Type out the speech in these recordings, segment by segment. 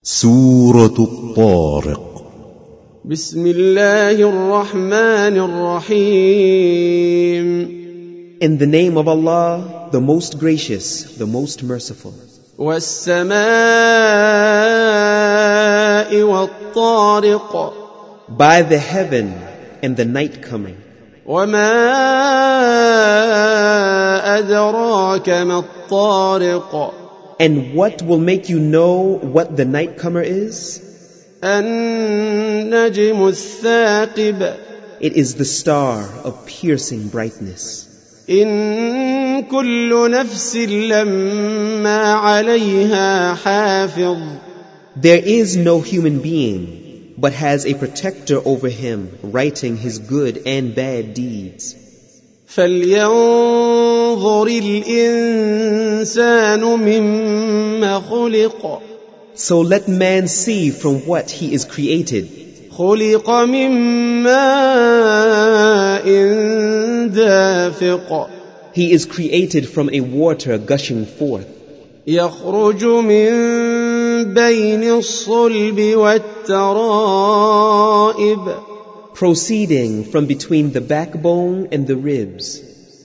سورة الطارق. بسم الله الرحمن الرحيم. In the name of Allah, the most gracious, the most merciful. والسماء والطارق. By the heaven and the night coming. وما أدراك ما الطارق. And what will make you know what the night comer is? النجم الثاقب. It is the star of piercing brightness. إن كل نفس لما عليها حافظ. There is no human being, but has a protector over him, writing his good and bad deeds. فلينظر الإنسان مما خلق. So let man see from what he is created. خلق من ماء دافق. He is created from a water gushing forth. يخرج من بين الصلب والترائب. Proceeding from between the backbone and the ribs.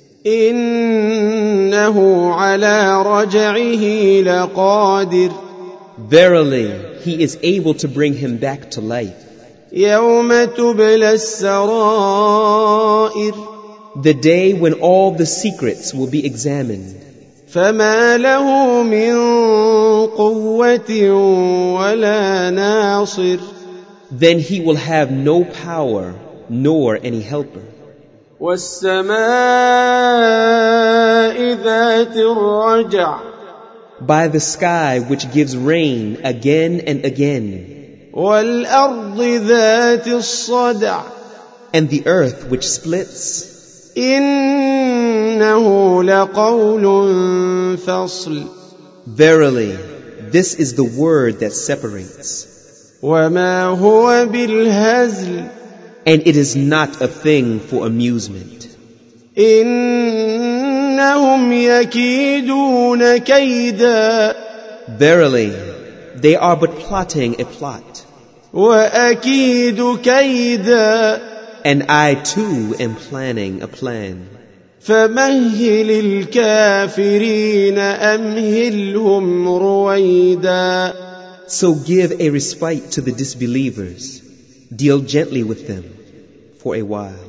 إنه على رجعه لقادر. Verily, he is able to bring him back to life. يوم تبلى السرائر. The day when all the secrets will be examined. فما له من قوة ولا ناصر. Then he will have no power, nor any helper. والسماء ذات الرجع. By the sky which gives rain again and again. والأرض ذات الصدع. And the earth which splits. إنه لقول فصل. Verily, this is the word that separates. وما هو بالهزل. And it is not a thing for amusement. إنهم يكيدون كيدا. Verily, they are but plotting a plot. وأكيد كيدا. And I too am planning a plan. فمهل الكافرين أمهلهم رويدا. So give a respite to the disbelievers. Deal gently with them for a while.